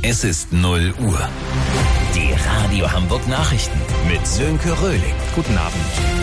Es ist 0 Uhr. Die Radio Hamburg Nachrichten mit Sönke Röhling. Guten Abend.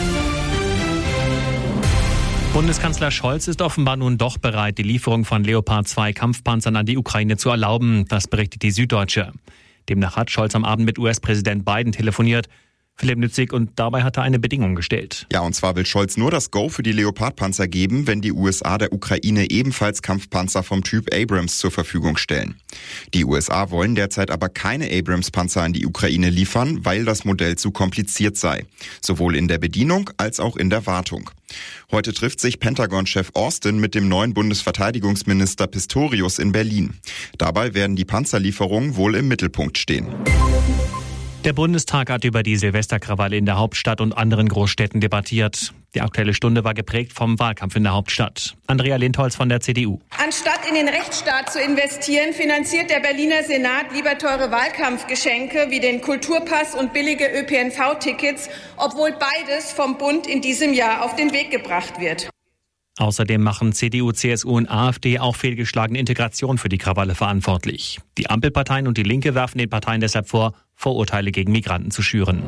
Bundeskanzler Scholz ist offenbar nun doch bereit, die Lieferung von Leopard 2 Kampfpanzern an die Ukraine zu erlauben. Das berichtet die Süddeutsche. Demnach hat Scholz am Abend mit US-Präsident Biden telefoniert. Philipp Nützig, und dabei hat er eine Bedingung gestellt. Ja, und zwar will Scholz nur das Go für die Leopard-Panzer geben, wenn die USA der Ukraine ebenfalls Kampfpanzer vom Typ Abrams zur Verfügung stellen. Die USA wollen derzeit aber keine Abrams-Panzer an die Ukraine liefern, weil das Modell zu kompliziert sei. Sowohl in der Bedienung als auch in der Wartung. Heute trifft sich Pentagon-Chef Austin mit dem neuen Bundesverteidigungsminister Pistorius in Berlin. Dabei werden die Panzerlieferungen wohl im Mittelpunkt stehen. Der Bundestag hat über die Silvesterkrawalle in der Hauptstadt und anderen Großstädten debattiert. Die Aktuelle Stunde war geprägt vom Wahlkampf in der Hauptstadt. Andrea Lindholz von der CDU. Anstatt in den Rechtsstaat zu investieren, finanziert der Berliner Senat lieber teure Wahlkampfgeschenke wie den Kulturpass und billige ÖPNV-Tickets, obwohl beides vom Bund in diesem Jahr auf den Weg gebracht wird. Außerdem machen CDU, CSU und AfD auch fehlgeschlagene Integration für die Krawalle verantwortlich. Die Ampelparteien und die Linke werfen den Parteien deshalb vor, Vorurteile gegen Migranten zu schüren.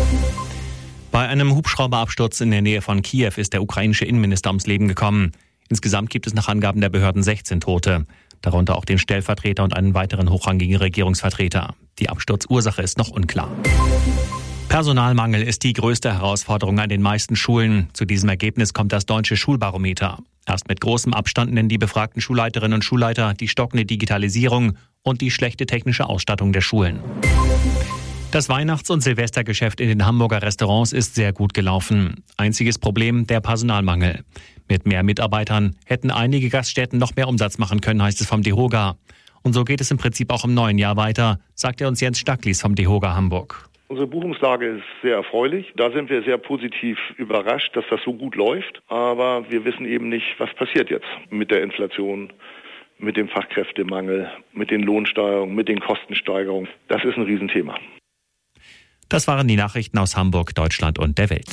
Bei einem Hubschrauberabsturz in der Nähe von Kiew ist der ukrainische Innenminister ums Leben gekommen. Insgesamt gibt es nach Angaben der Behörden 16 Tote, darunter auch den Stellvertreter und einen weiteren hochrangigen Regierungsvertreter. Die Absturzursache ist noch unklar. Personalmangel ist die größte Herausforderung an den meisten Schulen. Zu diesem Ergebnis kommt das Deutsche Schulbarometer. Erst mit großem Abstand nennen die befragten Schulleiterinnen und Schulleiter die stockende Digitalisierung und die schlechte technische Ausstattung der Schulen. Das Weihnachts- und Silvestergeschäft in den Hamburger Restaurants ist sehr gut gelaufen. Einziges Problem, der Personalmangel. Mit mehr Mitarbeitern hätten einige Gaststätten noch mehr Umsatz machen können, heißt es vom DEHOGA. Und so geht es im Prinzip auch im neuen Jahr weiter, sagt uns Jens Stacklis vom DEHOGA Hamburg. Unsere Buchungslage ist sehr erfreulich. Da sind wir sehr positiv überrascht, dass das so gut läuft. Aber wir wissen eben nicht, was passiert jetzt mit der Inflation, mit dem Fachkräftemangel, mit den Lohnsteigerungen, mit den Kostensteigerungen. Das ist ein Riesenthema. Das waren die Nachrichten aus Hamburg, Deutschland und der Welt.